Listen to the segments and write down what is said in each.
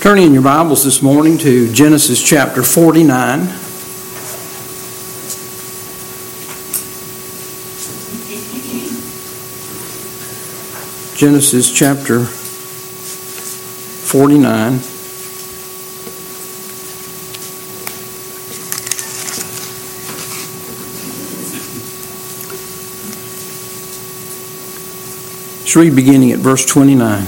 Turn in your Bibles this morning to Genesis chapter 49. Genesis chapter 49. Let's read beginning at verse 29.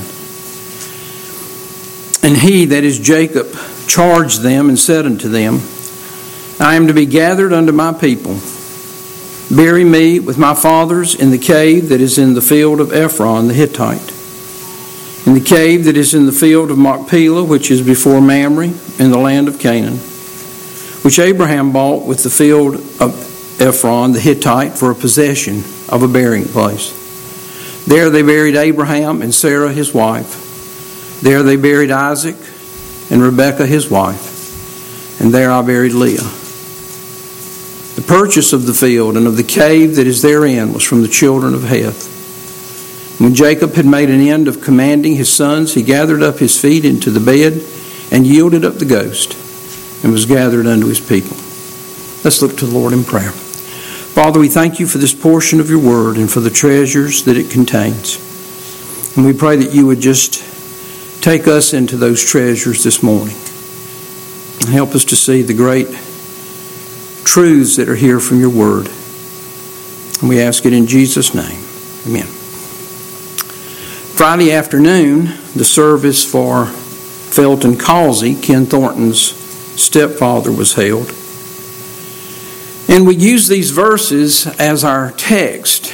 And he, that is Jacob, charged them and said unto them, I am to be gathered unto my people. Bury me with my fathers in the cave that is in the field of Ephron the Hittite, in the cave that is in the field of Machpelah, which is before Mamre, in the land of Canaan, which Abraham bought with the field of Ephron the Hittite for a possession of a burying place. There they buried Abraham and Sarah his wife. There they buried Isaac and Rebekah his wife, and there I buried Leah. The purchase of the field and of the cave that is therein was from the children of Heth. When Jacob had made an end of commanding his sons, he gathered up his feet into the bed and yielded up the ghost, and was gathered unto his people. Let's look to the Lord in prayer. Father, we thank you for this portion of your word and for the treasures that it contains. And we pray that you would just take us into those treasures this morning and help us to see the great truths that are here from your word. And we ask it in Jesus' name. Amen. Friday afternoon, the service for Felton Causey, Ken Thornton's stepfather, was held. And we use these verses as our text.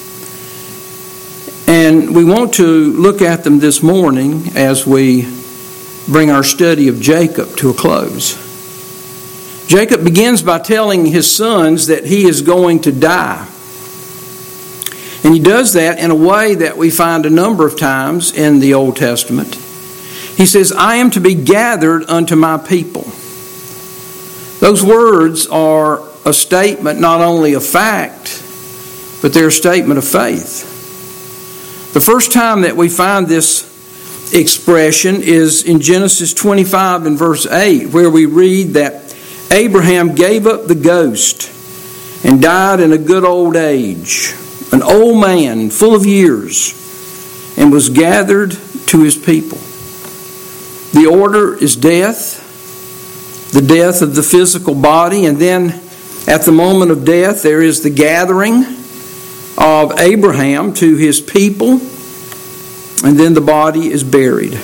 And we want to look at them this morning as we bring our study of Jacob to a close. Jacob begins by telling his sons that he is going to die. And he does that in a way that we find a number of times in the Old Testament. He says, I am to be gathered unto my people. Those words are a statement not only of fact, but they're a statement of faith. The first time that we find this expression is in Genesis 25 and verse 8, where we read that Abraham gave up the ghost and died in a good old age, an old man full of years, and was gathered to his people. The order is death, the death of the physical body, and then at the moment of death there is the gathering of Abraham to his people, and then the body is buried.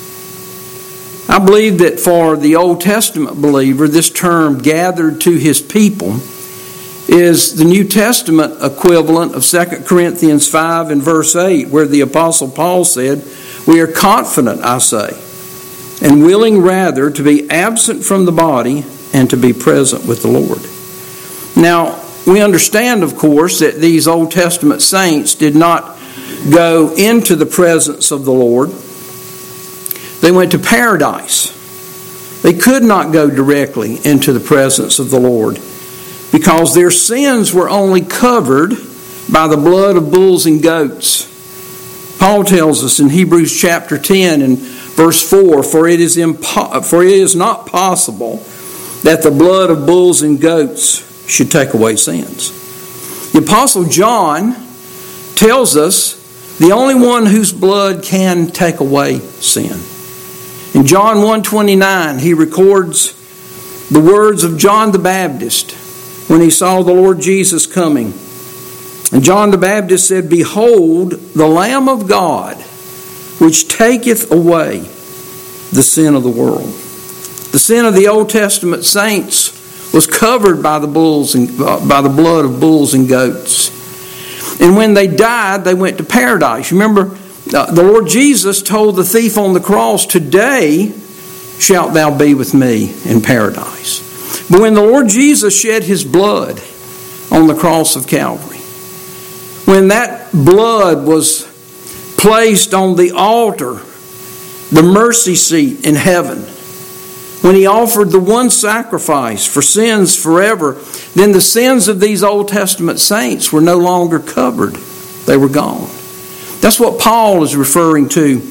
I believe that for the Old Testament believer, this term gathered to his people is the New Testament equivalent of 2 Corinthians 5 and verse 8, where the Apostle Paul said, we are confident, I say, and willing rather to be absent from the body and to be present with the Lord. Now, we understand, of course, that these Old Testament saints did not go into the presence of the Lord. They went to paradise. They could not go directly into the presence of the Lord because their sins were only covered by the blood of bulls and goats. Paul tells us in Hebrews chapter 10 and verse 4, for it is not possible that the blood of bulls and goats should take away sins. The Apostle John tells us the only one whose blood can take away sin. In John 1:29, he records the words of John the Baptist when he saw the Lord Jesus coming. And John the Baptist said, behold, the Lamb of God, which taketh away the sin of the world. The sin of the Old Testament saints was covered by the blood of bulls and goats. And when they died, they went to paradise. Remember, the Lord Jesus told the thief on the cross, today shalt thou be with me in paradise. But when the Lord Jesus shed his blood on the cross of Calvary, when that blood was placed on the altar, the mercy seat in heaven, when he offered the one sacrifice for sins forever, then the sins of these Old Testament saints were no longer covered. They were gone. That's what Paul is referring to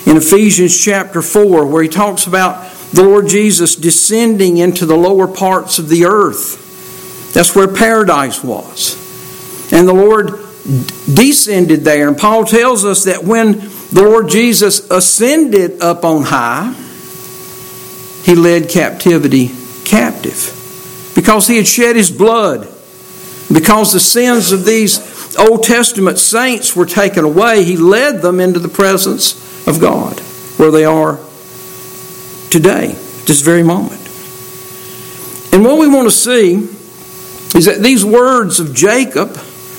in Ephesians chapter 4, where he talks about the Lord Jesus descending into the lower parts of the earth. That's where paradise was. And the Lord descended there. And Paul tells us that when the Lord Jesus ascended up on high, he led captivity captive. Because he had shed his blood. Because the sins of these Old Testament saints were taken away, he led them into the presence of God, where they are today, this very moment. And what we want to see is that these words of Jacob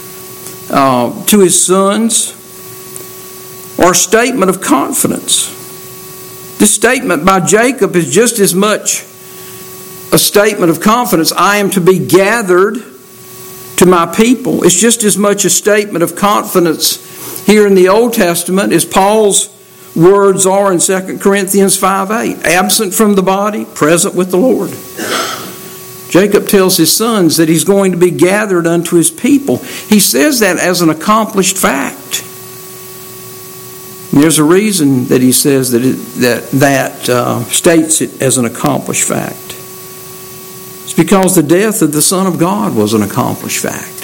to his sons are a statement of confidence. This statement by Jacob is just as much a statement of confidence. I am to be gathered to my people. It's just as much a statement of confidence here in the Old Testament as Paul's words are in 2 Corinthians 5:8. Absent from the body, present with the Lord. Jacob tells his sons that he's going to be gathered unto his people. He says that as an accomplished fact. And there's a reason that he says that states it as an accomplished fact. It's because the death of the Son of God was an accomplished fact.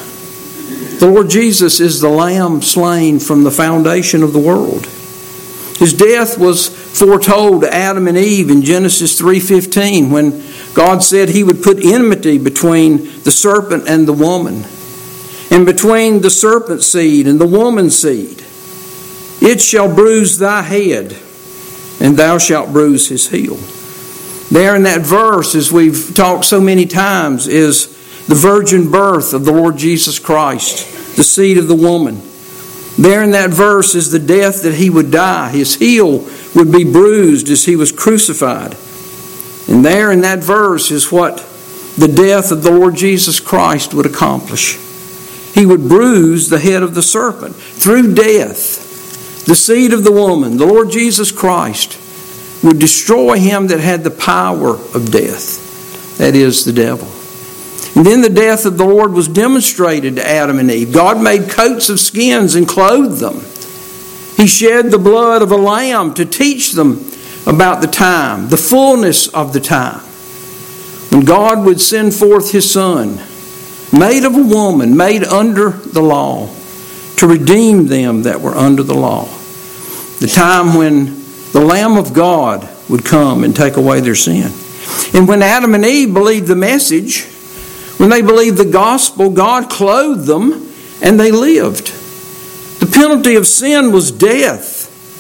The Lord Jesus is the Lamb slain from the foundation of the world. His death was foretold to Adam and Eve in Genesis 3:15 when God said he would put enmity between the serpent and the woman, and between the serpent's seed and the woman's seed. It shall bruise thy head, and thou shalt bruise his heel. There in that verse, as we've talked so many times, is the virgin birth of the Lord Jesus Christ, the seed of the woman. There in that verse is the death that he would die. His heel would be bruised as he was crucified. And there in that verse is what the death of the Lord Jesus Christ would accomplish. He would bruise the head of the serpent. Through death, the seed of the woman, the Lord Jesus Christ, would destroy him that had the power of death. That is, the devil. And then the death of the Lord was demonstrated to Adam and Eve. God made coats of skins and clothed them. He shed the blood of a lamb to teach them about the time, the fullness of the time, when God would send forth his Son, made of a woman, made under the law, to redeem them that were under the law. The time when the Lamb of God would come and take away their sin. And when Adam and Eve believed the message, when they believed the gospel, God clothed them and they lived. The penalty of sin was death.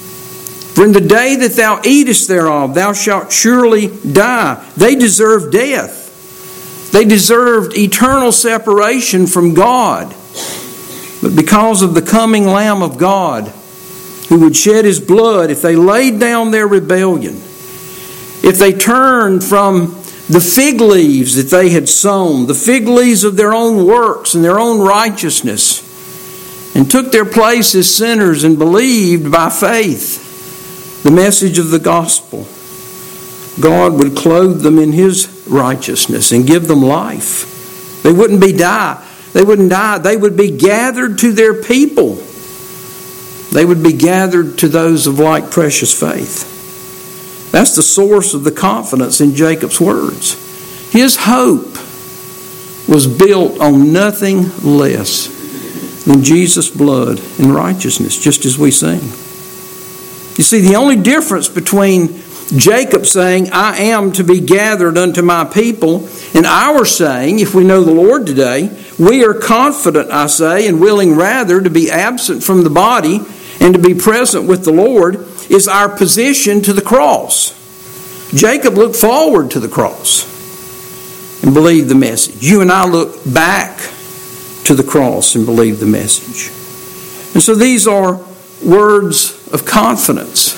For in the day that thou eatest thereof, thou shalt surely die. They deserved death. They deserved eternal separation from God. But because of the coming Lamb of God, who would shed his blood, if they laid down their rebellion, if they turned from the fig leaves that they had sown, the fig leaves of their own works and their own righteousness, and took their place as sinners and believed by faith the message of the gospel, God would clothe them in his righteousness and give them life. They wouldn't die. They would be gathered to their people. They would be gathered to those of like precious faith. That's the source of the confidence in Jacob's words. His hope was built on nothing less than Jesus' blood and righteousness, just as we sing. You see, the only difference between Jacob saying, I am to be gathered unto my people, and our saying, if we know the Lord today, we are confident, I say, and willing rather to be absent from the body and to be present with the Lord, is our position to the cross. Jacob looked forward to the cross and believed the message. You and I look back to the cross and believe the message. And so these are words of confidence.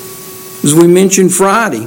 As we mentioned Friday,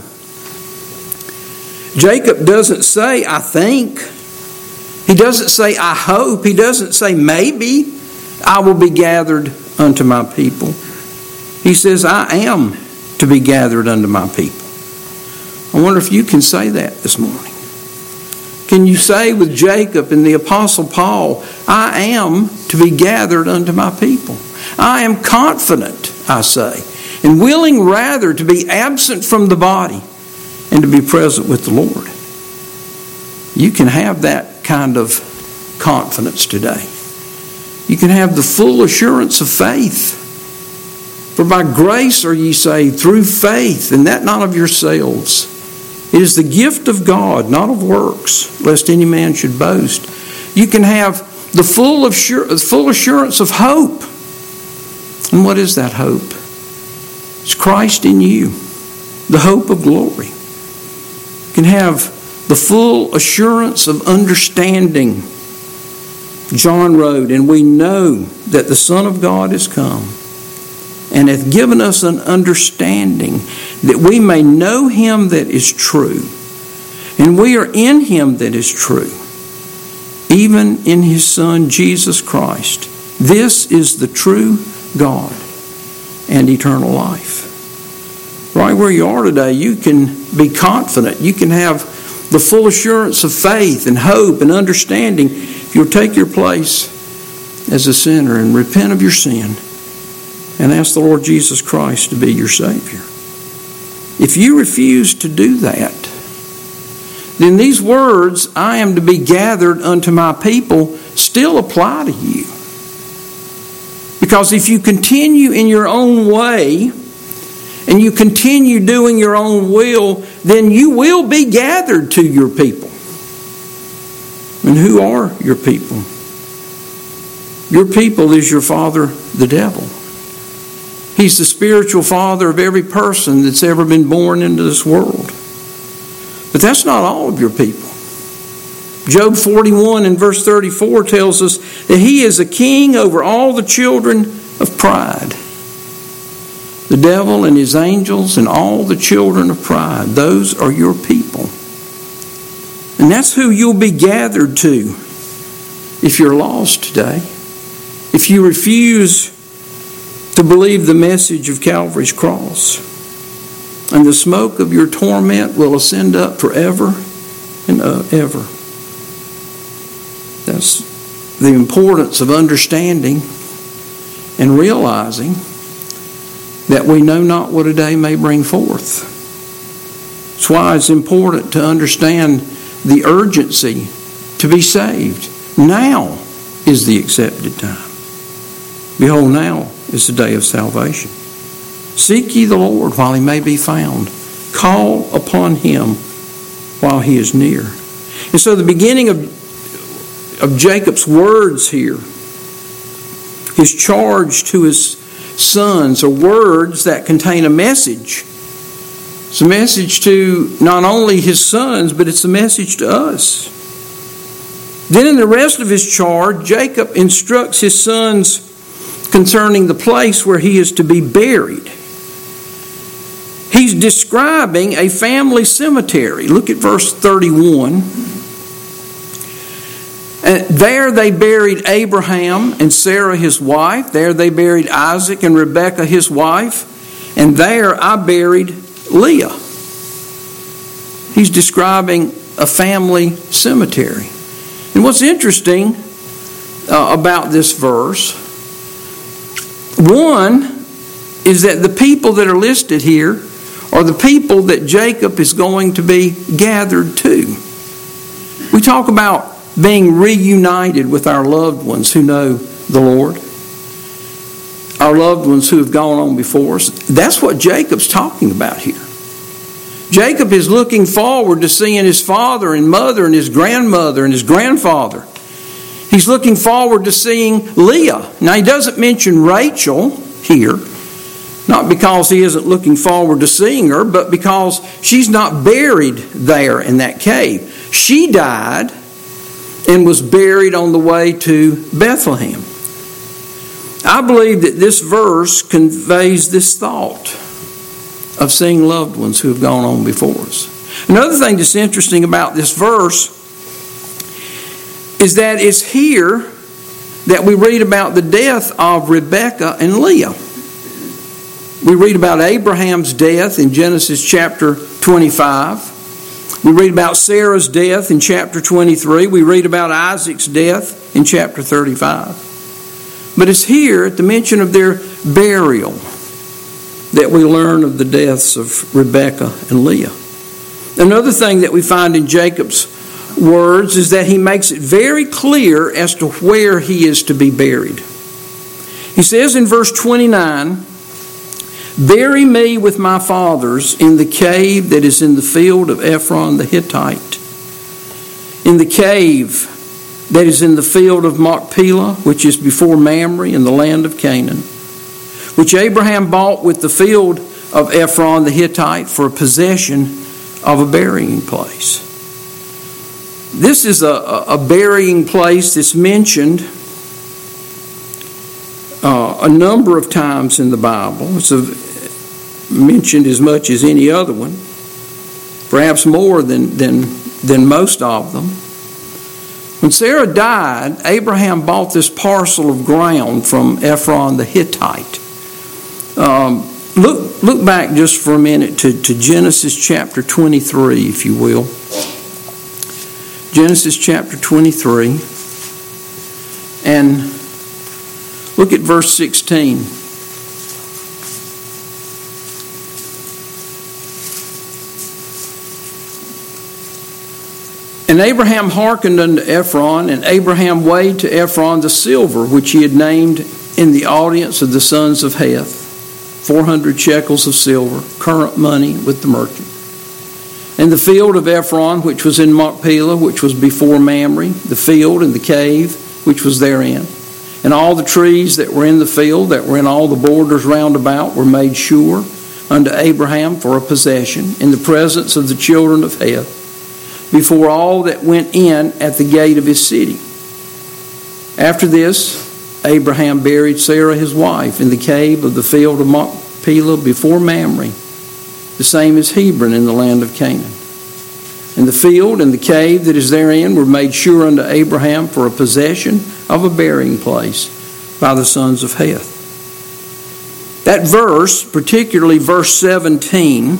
Jacob doesn't say, I think. He doesn't say, I hope. He doesn't say, maybe I will be gathered unto my people. He says, I am to be gathered unto my people. I wonder if you can say that this morning. Can you say with Jacob and the Apostle Paul, I am to be gathered unto my people? I am confident, I say, and willing rather to be absent from the body and to be present with the Lord. You can have that kind of confidence today. You can have the full assurance of faith. For by grace are ye saved through faith, and that not of yourselves. It is the gift of God, not of works, lest any man should boast. You can have the full assurance of hope. And what is that hope? It's Christ in you, the hope of glory. You can have the full assurance of understanding. John wrote, and we know that the Son of God is come, and hath given us an understanding that we may know him that is true. And we are in him that is true, even in his Son Jesus Christ. This is the true God and eternal life. Right where you are today, you can be confident. You can have the full assurance of faith and hope and understanding if you'll take your place as a sinner and repent of your sin and ask the Lord Jesus Christ to be your Savior. If you refuse to do that, then these words, I am to be gathered unto my people, still apply to you. Because if you continue in your own way and you continue doing your own will, then you will be gathered to your people. And who are your people? Your people is your father, the devil. He's the spiritual father of every person that's ever been born into this world. But that's not all of your people. Job 41 and verse 34 tells us that he is a king over all the children of pride. The devil and his angels and all the children of pride, those are your people. And that's who you'll be gathered to if you're lost today. If you refuse to believe the message of Calvary's cross. And the smoke of your torment will ascend up forever and ever. That's the importance of understanding and realizing that we know not what a day may bring forth. That's why it's important to understand the urgency to be saved. Now is the accepted time. Behold, now is the day of salvation. Seek ye the Lord while he may be found. Call upon him while he is near. And so the beginning of Jacob's words here, his charge to his sons, are words that contain a message. It's a message to not only his sons, but it's a message to us. Then in the rest of his charge, Jacob instructs his sons concerning the place where he is to be buried. He's describing a family cemetery. Look at verse 31. And there they buried Abraham and Sarah his wife. There they buried Isaac and Rebekah his wife. And there I buried Leah. He's describing a family cemetery. And what's interesting about this verse, one is that the people that are listed here are the people that Jacob is going to be gathered to. We talk about being reunited with our loved ones who know the Lord, our loved ones who have gone on before us. That's what Jacob's talking about here. Jacob is looking forward to seeing his father and mother and his grandmother and his grandfather. He's looking forward to seeing Leah. Now, he doesn't mention Rachel here, not because he isn't looking forward to seeing her, but because she's not buried there in that cave. She died and was buried on the way to Bethlehem. I believe that this verse conveys this thought of seeing loved ones who have gone on before us. Another thing that's interesting about this verse is that it's here that we read about the death of Rebekah and Leah. We read about Abraham's death in Genesis chapter 25. We read about Sarah's death in chapter 23. We read about Isaac's death in chapter 35. But it's here at the mention of their burial that we learn of the deaths of Rebekah and Leah. Another thing that we find in Jacob's words is that he makes it very clear as to where he is to be buried. He says in verse 29, "Bury me with my fathers in the cave that is in the field of Ephron the Hittite, in the cave that is in the field of Machpelah, which is before Mamre in the land of Canaan, which Abraham bought with the field of Ephron the Hittite for a possession of a burying place." This is a burying place that's mentioned a number of times in the Bible. It's mentioned as much as any other one, perhaps more than most of them. When Sarah died, Abraham bought this parcel of ground from Ephron the Hittite. Look back just for a minute to Genesis chapter 23, if you will. Genesis chapter 23, and look at verse 16. "And Abraham hearkened unto Ephron, and Abraham weighed to Ephron the silver which he had named in the audience of the sons of Heth, 400 shekels of silver, current money with the merchant. And the field of Ephron, which was in Machpelah, which was before Mamre, the field and the cave, which was therein. And all the trees that were in the field, that were in all the borders round about, were made sure unto Abraham for a possession, in the presence of the children of Heth, before all that went in at the gate of his city. After this, Abraham buried Sarah his wife in the cave of the field of Machpelah before Mamre, the same as Hebron in the land of Canaan. And the field and the cave that is therein were made sure unto Abraham for a possession of a burying place by the sons of Heth." That verse, particularly verse 17,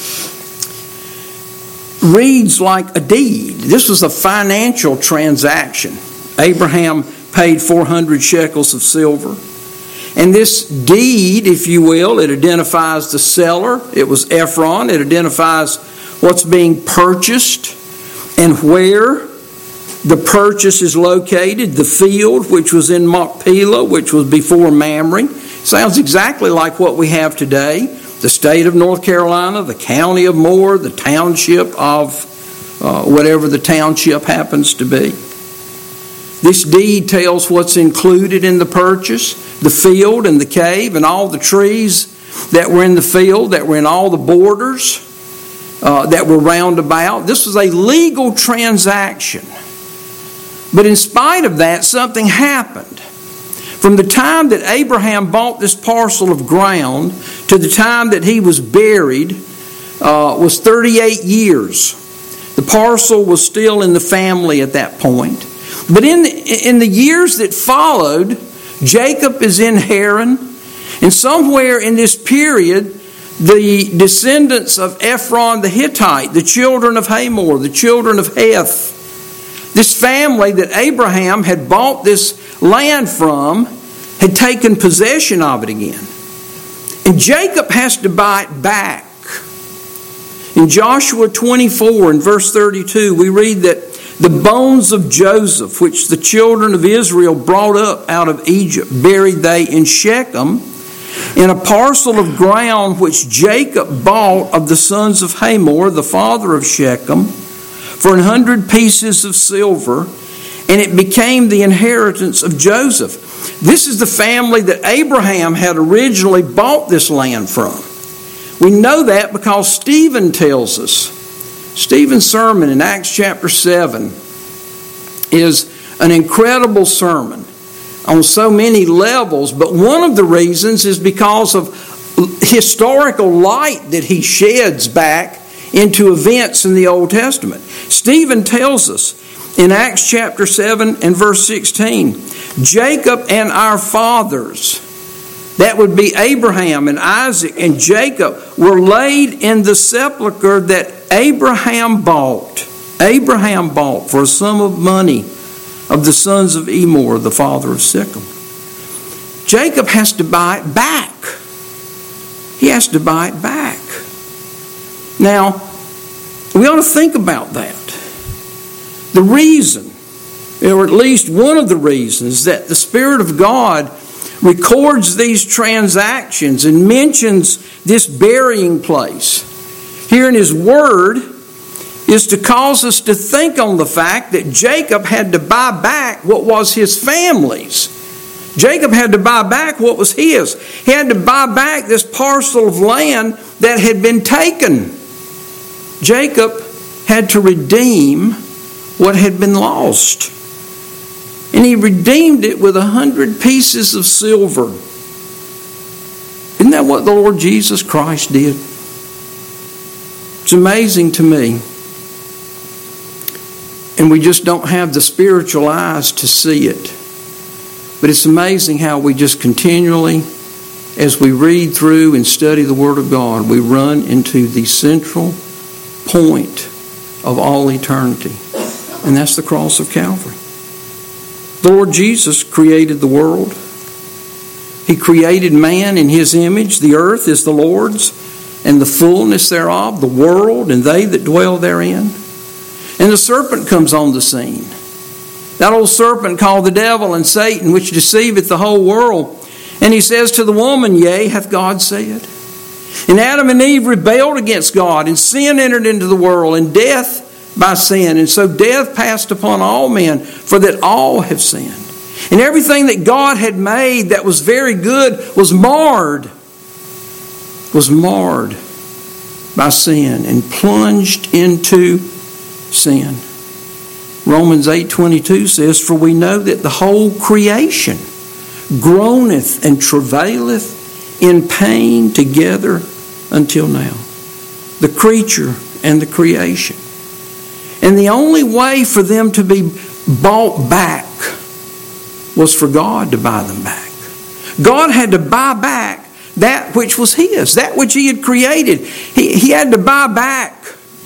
reads like a deed. This was a financial transaction. Abraham paid 400 shekels of silver. And this deed, if you will, it identifies the seller. It was Ephron. It identifies what's being purchased and where the purchase is located. The field, which was in Machpelah, which was before Mamre. Sounds exactly like what we have today. The state of North Carolina, the county of Moore, the township of whatever the township happens to be. This deed tells what's included in the purchase, the field and the cave and all the trees that were in the field, that were in all the borders, that were round about. This was a legal transaction. But in spite of that, something happened. From the time that Abraham bought this parcel of ground to the time that he was buried was 38 years. The parcel was still in the family at that point. But in the years that followed, Jacob is in Haran, and somewhere in this period, the descendants of Ephron the Hittite, the children of Hamor, the children of Heth, this family that Abraham had bought this land from, had taken possession of it again. And Jacob has to buy it back. In Joshua 24 and verse 32, we read that the bones of Joseph, which the children of Israel brought up out of Egypt, buried they in Shechem, in a parcel of ground which Jacob bought of the sons of Hamor, the father of Shechem, for 100 pieces of silver, and it became the inheritance of Joseph. This is the family that Abraham had originally bought this land from. We know that because Stephen tells us. Stephen's sermon in Acts chapter 7 is an incredible sermon on so many levels, but one of the reasons is because of historical light that he sheds back into events in the Old Testament. Stephen tells us in Acts chapter 7 and verse 16, Jacob and our fathers, that would be Abraham and Isaac and Jacob, were laid in the sepulchre that Abraham bought for a sum of money of the sons of Emor, the father of Shechem. Jacob has to buy it back. he has to buy it back. Now, we ought to think about that. The reason, or at least one of the reasons, that the Spirit of God records these transactions and mentions this burying place here in His Word is to cause us to think on the fact that Jacob had to buy back what was his family's. Jacob had to buy back what was his. He had to buy back this parcel of land that had been taken. Jacob had to redeem what had been lost. And he redeemed it with 100 pieces of silver. Isn't that what the Lord Jesus Christ did? It's amazing to me. And we just don't have the spiritual eyes to see it. But it's amazing how we just continually, as we read through and study the Word of God, we run into the central point of all eternity. And that's the cross of Calvary. The Lord Jesus created the world. He created man in His image. The earth is the Lord's, and the fullness thereof, the world, and they that dwell therein. And the serpent comes on the scene. That old serpent called the devil and Satan, which deceiveth the whole world. And he says to the woman, Yea, hath God said. And Adam and Eve rebelled against God, and sin entered into the world, and death by sin. And so death passed upon all men, for that all have sinned. And everything that God had made that was very good was marred by sin and plunged into sin. Romans 8:22 says, For we know that the whole creation groaneth and travaileth in pain together until now. The creature and the creation. And the only way for them to be bought back was for God to buy them back. God had to buy back that which was His, that which He had created. He had to buy back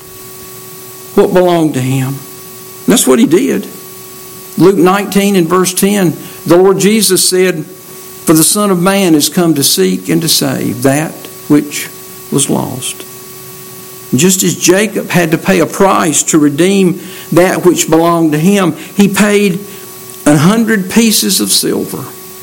what belonged to Him. And that's what He did. Luke 19 and verse 10, the Lord Jesus said, For the Son of Man is come to seek and to save that which was lost. And just as Jacob had to pay a price to redeem that which belonged to him, he paid 100 pieces of silver.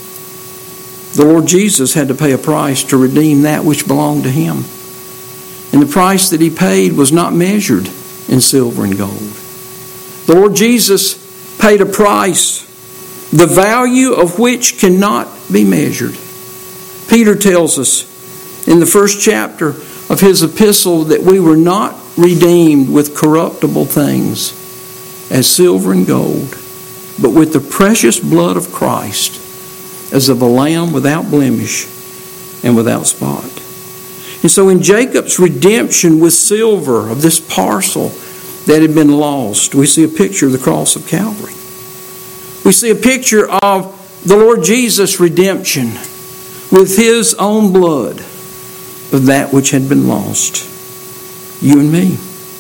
The Lord Jesus had to pay a price to redeem that which belonged to Him. And the price that He paid was not measured in silver and gold. The Lord Jesus paid a price, the value of which cannot be measured. Peter tells us in the first chapter of his epistle that we were not redeemed with corruptible things as silver and gold, but with the precious blood of Christ, as of a lamb without blemish and without spot. And so in Jacob's redemption with silver of this parcel that had been lost, we see a picture of the cross of Calvary. We see a picture of the Lord Jesus' redemption with His own blood of that which had been lost. You and me.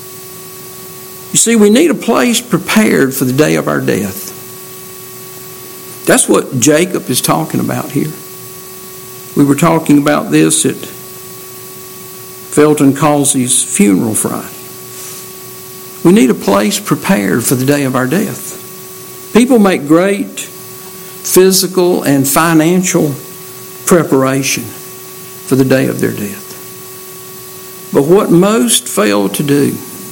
You see, we need a place prepared for the day of our death. That's what Jacob is talking about here. We were talking about this at Felton Causey's funeral Friday. We need a place prepared for the day of our death. People make great physical and financial preparation for the day of their death. But what most fail to do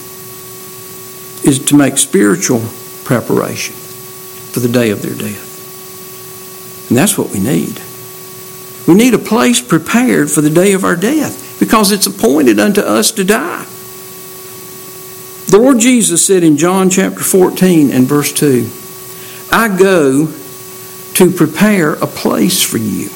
is to make spiritual preparation for the day of their death. And that's what we need. We need a place prepared for the day of our death because it's appointed unto us to die. The Lord Jesus said in John chapter 14 and verse 2, I go to prepare a place for you.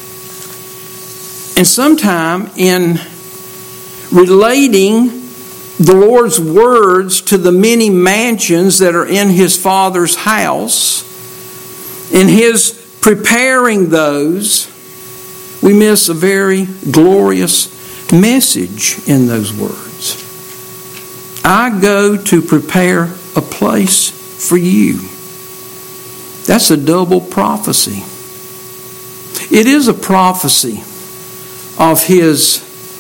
And sometime in relating the Lord's words to the many mansions that are in His Father's house, in His preparing those, we miss a very glorious message in those words. I go to prepare a place for you. That's a double prophecy. It is a prophecy of His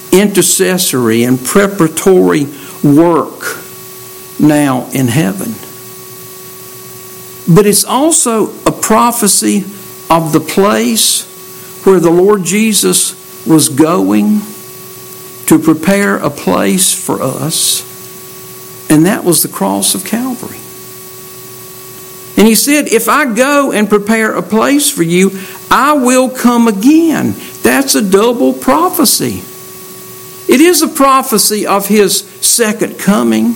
intercessory and preparatory work now in heaven. But it's also a prophecy of the place where the Lord Jesus was going to prepare a place for us, and that was the cross of Calvary. And he said, if I go and prepare a place for you, I will come again. That's a double prophecy. It is a prophecy of his second coming.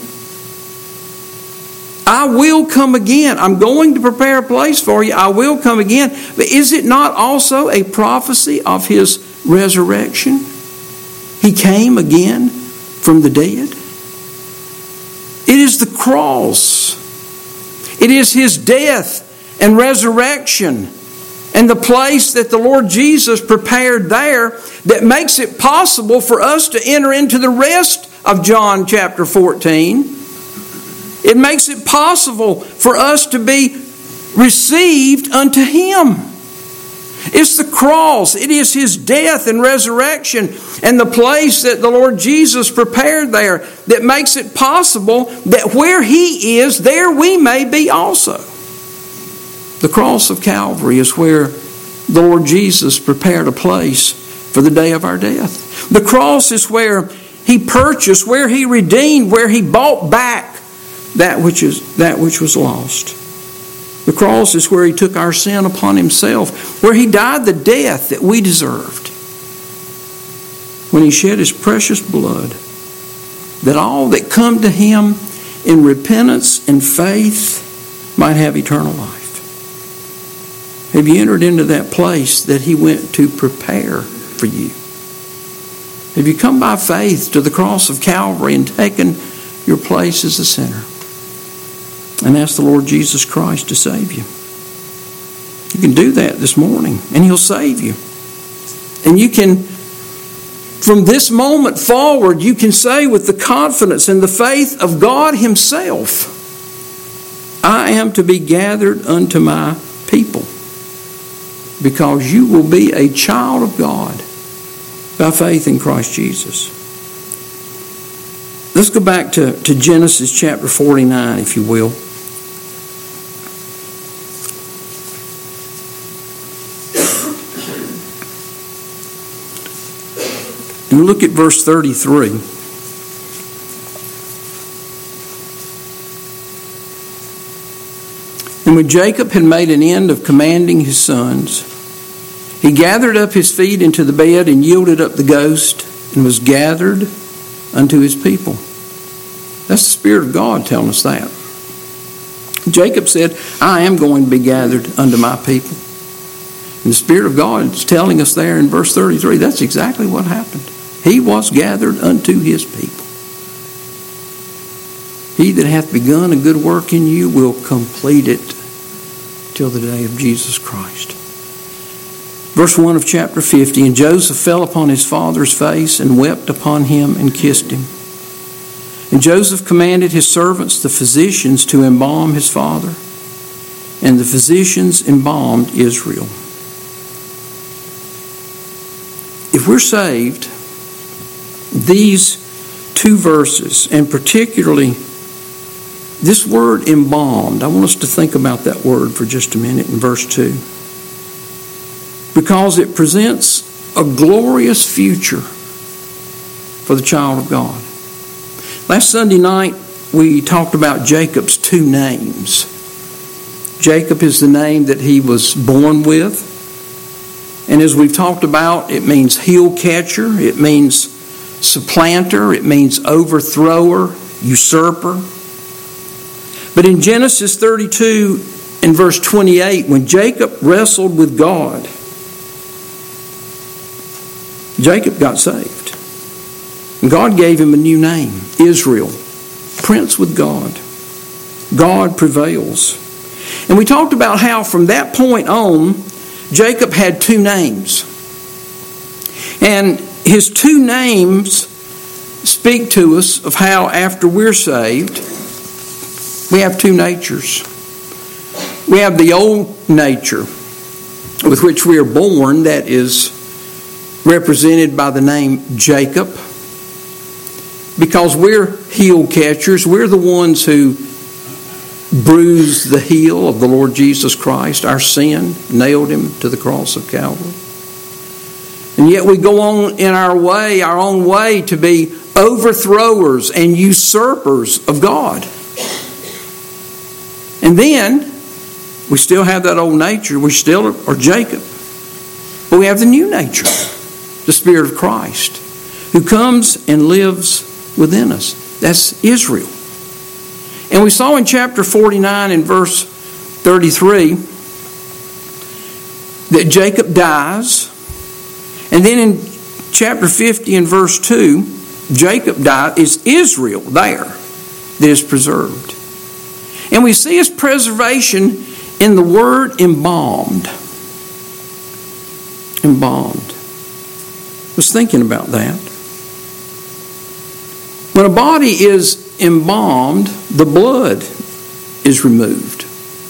I will come again. I'm going to prepare a place for you. I will come again. But is it not also a prophecy of his resurrection? He came again from the dead. It is the cross. It is his death and resurrection and the place that the Lord Jesus prepared there that makes it possible for us to enter into the rest of John chapter 14. It makes it possible for us to be received unto him. It's the cross. It is his death and resurrection and the place that the Lord Jesus prepared there that makes it possible that where he is, there we may be also. The cross of Calvary is where the Lord Jesus prepared a place for the day of our death. The cross is where he purchased, where he redeemed, where he bought back that which was lost. The cross is where he took our sin upon himself, where he died the death that we deserved, when he shed his precious blood, that all that come to him in repentance and faith might have eternal life. Have you entered into that place that he went to prepare for you? Have you come by faith to the cross of Calvary and taken your place as a sinner and asked the Lord Jesus Christ to save you? You can do that this morning, and he'll save you. And you can, from this moment forward, you can say with the confidence and the faith of God himself, I am to be gathered unto my people, because you will be a child of God by faith in Christ Jesus. Let's go back to Genesis chapter 49, if you will. And look at verse 33. And when Jacob had made an end of commanding his sons, he gathered up his feet into the bed and yielded up the ghost and was gathered unto his people. That's the Spirit of God telling us that. Jacob said, I am going to be gathered unto my people. And the Spirit of God is telling us there in verse 33, that's exactly what happened. He was gathered unto his people. He that hath begun a good work in you will complete it till the day of Jesus Christ. Verse 1 of chapter 50, and Joseph fell upon his father's face and wept upon him and kissed him. And Joseph commanded his servants, the physicians, to embalm his father. And the physicians embalmed Israel. If we're saved, these two verses, and particularly this word embalmed, I want us to think about that word for just a minute in verse 2. Because it presents a glorious future for the child of God. Last Sunday night, we talked about Jacob's two names. Jacob is the name that he was born with. And as we've talked about, it means heel catcher, it means supplanter, it means overthrower, usurper. But in Genesis 32 and verse 28, when Jacob wrestled with God, Jacob got saved. And God gave him a new name, Israel, prince with God. God prevails. And we talked about how from that point on, Jacob had two names. And his two names speak to us of how after we're saved, we have two natures. We have the old nature with which we are born, that is represented by the name Jacob, because we're heel catchers. We're the ones who bruised the heel of the Lord Jesus Christ. Our sin nailed him to the cross of Calvary. And yet we go on in our own way, to be overthrowers and usurpers of God. And then we still have that old nature. We still are Jacob. But we have the new nature, the Spirit of Christ, who comes and lives within us. That's Israel. And we saw in chapter 49 and verse 33 that Jacob dies. And then in chapter 50 and verse 2, Jacob died. It's Israel there that is preserved. And we see his preservation in the word embalmed. Embalmed. I was thinking about that. When a body is embalmed, the blood is removed.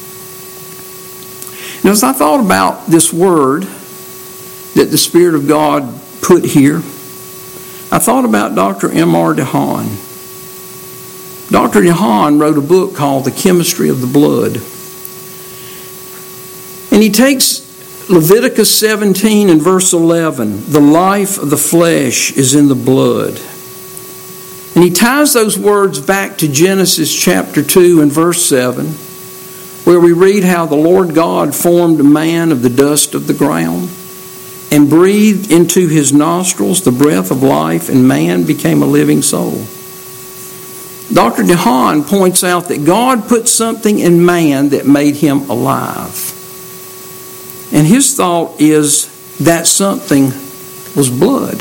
And as I thought about this word that the Spirit of God put here, I thought about Dr. M.R. DeHaan. Dr. DeHaan wrote a book called The Chemistry of the Blood. And he takes Leviticus 17 and verse 11, the life of the flesh is in the blood. And he ties those words back to Genesis chapter 2 and verse 7, where we read how the Lord God formed a man of the dust of the ground and breathed into his nostrils the breath of life, and man became a living soul. Dr. DeHaan points out that God put something in man that made him alive. And his thought is that something was blood.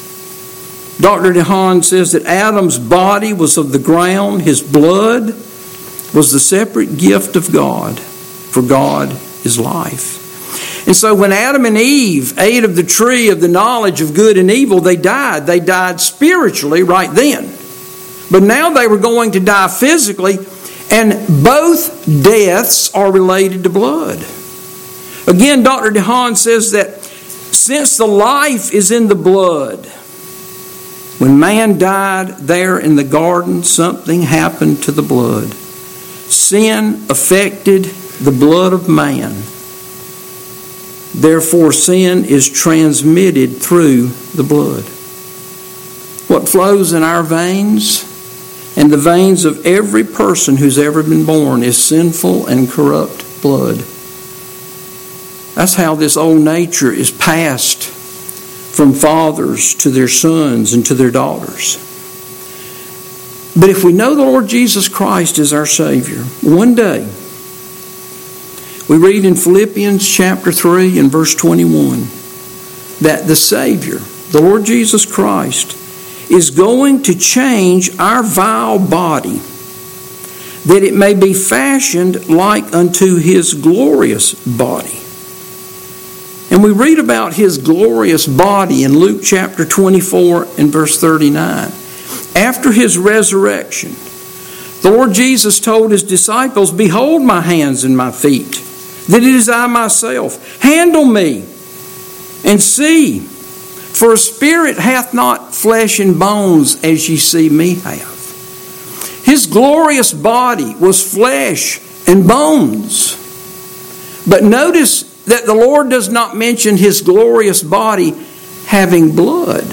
Dr. DeHaan says that Adam's body was of the ground. His blood was the separate gift of God, for God is life. And so when Adam and Eve ate of the tree of the knowledge of good and evil, they died. They died spiritually right then. But now they were going to die physically, and both deaths are related to blood. Again, Dr. DeHaan says that since the life is in the blood, when man died there in the garden, something happened to the blood. Sin affected the blood of man. Therefore, sin is transmitted through the blood. What flows in our veins and the veins of every person who's ever been born is sinful and corrupt blood. That's how this old nature is passed from fathers to their sons and to their daughters. But if we know the Lord Jesus Christ as our Savior, one day, we read in Philippians chapter 3 and verse 21 that the Savior, the Lord Jesus Christ, is going to change our vile body, that it may be fashioned like unto his glorious body. And we read about his glorious body in Luke chapter 24 and verse 39. After his resurrection, the Lord Jesus told his disciples, "Behold my hands and my feet, that it is I myself. Handle me and see, for a spirit hath not flesh and bones as ye see me have." His glorious body was flesh and bones. But notice that the Lord does not mention his glorious body having blood.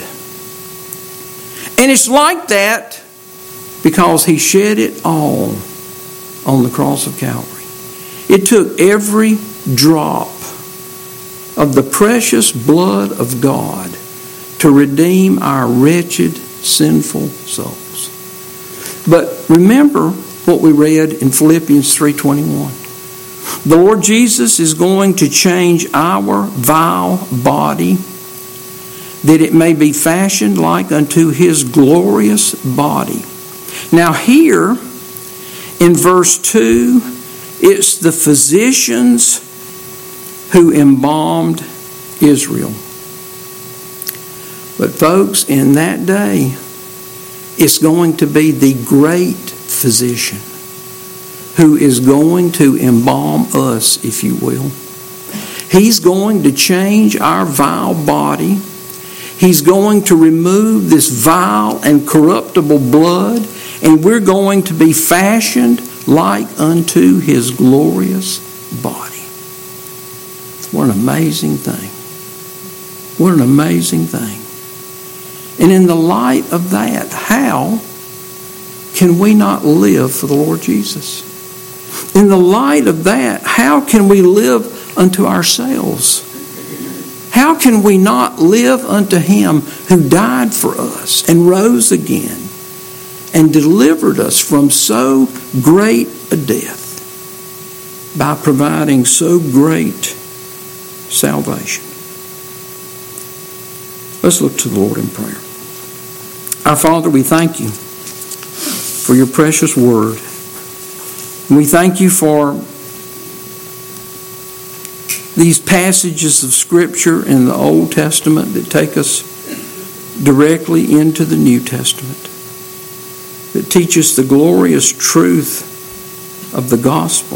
And it's like that because he shed it all on the cross of Calvary. It took every drop of the precious blood of God to redeem our wretched, sinful souls. But remember what we read in Philippians 3:21. The Lord Jesus is going to change our vile body, that it may be fashioned like unto his glorious body. Now here, in verse 2, it's the physicians who embalmed Israel. But folks, in that day, it's going to be the great physician who is going to embalm us, if you will. He's going to change our vile body, He's going to remove this vile and corruptible blood, and we're going to be fashioned like unto His glorious body. What an amazing thing. What an amazing thing. And in the light of that, how can we not live for the Lord Jesus? In the light of that, how can we live unto ourselves? How can we not live unto Him who died for us and rose again and delivered us from so great a death by providing so great salvation? Let's look to the Lord in prayer. Our Father, we thank You for Your precious word. And we thank You for these passages of Scripture in the Old Testament that take us directly into the New Testament, that teach us the glorious truth of the gospel,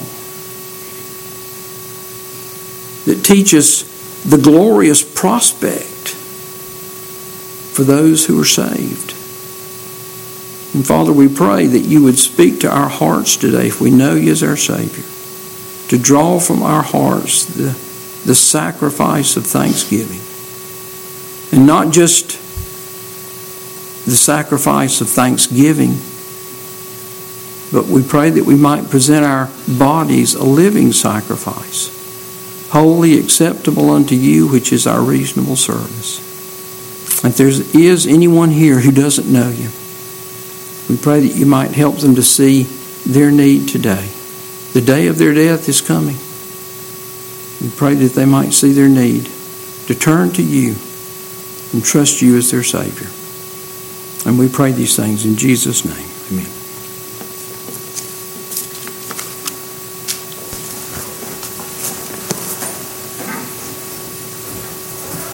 that teach us the glorious prospect for those who are saved. And Father, we pray that You would speak to our hearts today, if we know You as our Savior, to draw from our hearts the sacrifice of thanksgiving. And not just the sacrifice of thanksgiving, but we pray that we might present our bodies a living sacrifice, wholly acceptable unto You, which is our reasonable service. If there is anyone here who doesn't know You, we pray that You might help them to see their need today. The day of their death is coming. We pray that they might see their need to turn to You and trust You as their Savior. And we pray these things in Jesus' name. Amen.